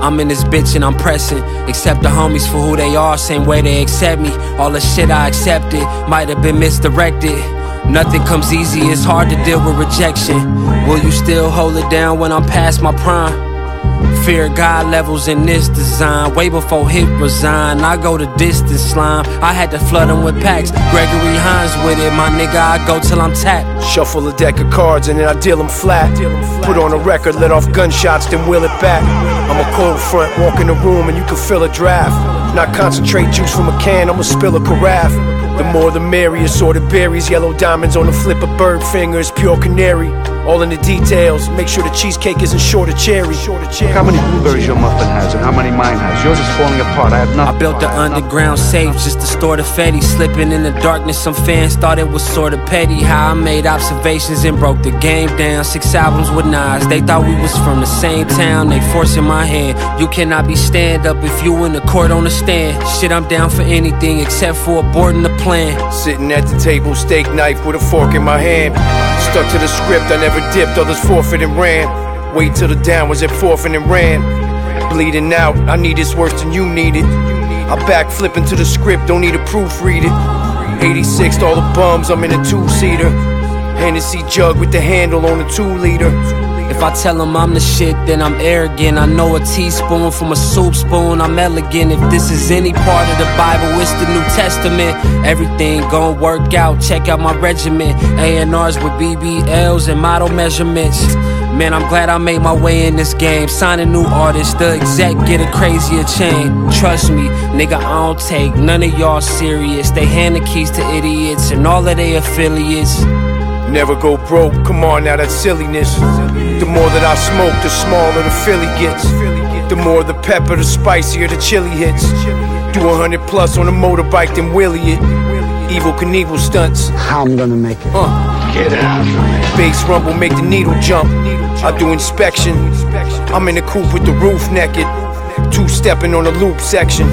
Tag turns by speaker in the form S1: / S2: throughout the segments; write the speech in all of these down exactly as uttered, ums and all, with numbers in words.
S1: I'm in this bitch and I'm pressing. Accept the homies for who they are, same way they accept me. All the shit I accepted might have been misdirected. Nothing comes easy, it's hard to deal with rejection. Will you still hold it down when I'm past my prime? Fear God levels in this design. Way before Hip resign, I go the distance slime. I had to flood him with packs. Gregory Hines with it, my nigga, I go till I'm tapped.
S2: Shuffle a deck of cards and then I deal them flat. Put on a record, let off gunshots, then wheel it back. I'm a cold front, walk in the room and you can feel a draft. Not concentrate juice from a can, I'ma spill a carafe. The more the merrier, assorted berries, yellow diamonds on the flip of bird fingers, pure canary. All in the details, make sure the cheesecake isn't short of cherry.
S3: How many blueberries your muffin has and how many mine has? Yours is falling apart, I have nothing.
S1: I built the underground safe just to store the Fetty. Slipping in the darkness, some fans thought it was sorta petty. How I made observations and broke the game down. Six albums with Nas, they thought we was from the same town. They forcing my hand, you cannot be stand up if you in the court on the stand. Shit, I'm down for anything except for aborting the plan.
S2: Sitting at the table, steak knife with a fork in my hand. Stuck to the script, I never dipped, others forfeit and ran. Wait till the down was at forfeit and ran. Bleeding out, I need this worse than you need it. I backflip into the script, don't need to proofread it. eighty-six to all the bums, I'm in a two-seater. Hennessy jug with the handle on a two-liter.
S1: If I tell them I'm the shit, then I'm arrogant. I know a teaspoon from a soup spoon, I'm elegant. If this is any part of the Bible, it's the New Testament. Everything gon' work out, check out my regiment. A and R's with B B Ls and model measurements. Man, I'm glad I made my way in this game. Signing new artists, the exec get a crazier chain. Trust me, nigga, I don't take none of y'all serious. They hand the keys to idiots and all of their affiliates.
S2: Never go broke, come on now, that's silliness. The more that I smoke, the smaller the Philly gets. The more the pepper, the spicier the chili hits. Do a hundred plus on a motorbike, then wheelie it. Evil Knievel stunts.
S3: How I'm gonna make it?
S2: Uh.
S3: Get out.
S2: Bass rumble, make the needle jump. I do inspection. I'm in the coupe with the roof naked. Two-stepping on the loop section.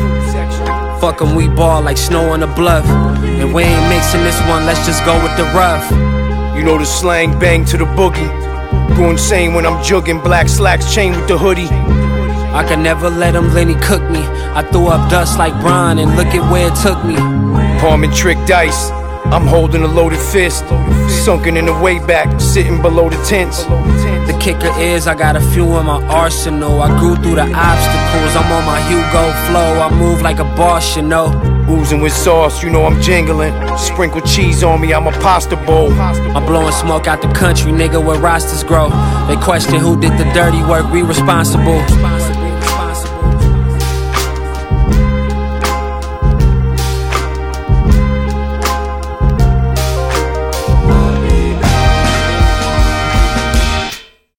S1: Fuck 'em, we ball like snow on a bluff. And we ain't mixing this one, let's just go with the rough.
S2: You know the slang, bang to the boogie. Go insane when I'm jugging, black slacks, chain with the hoodie.
S1: I could never let him Lenny cook me. I threw up dust like Brian and look at where it took me.
S2: Palm and trick dice, I'm holding a loaded fist. Sunken in the way back, sitting below the tents.
S1: The kicker is I got a few in my arsenal. I grew through the obstacles, I'm on my Hugo flow. I move like a boss, you know.
S2: Oozing with sauce, you know I'm jingling. Sprinkle cheese on me, I'm a pasta bowl.
S1: I'm blowing smoke out the country, nigga, where rosters grow. They question who did the dirty work, we responsible.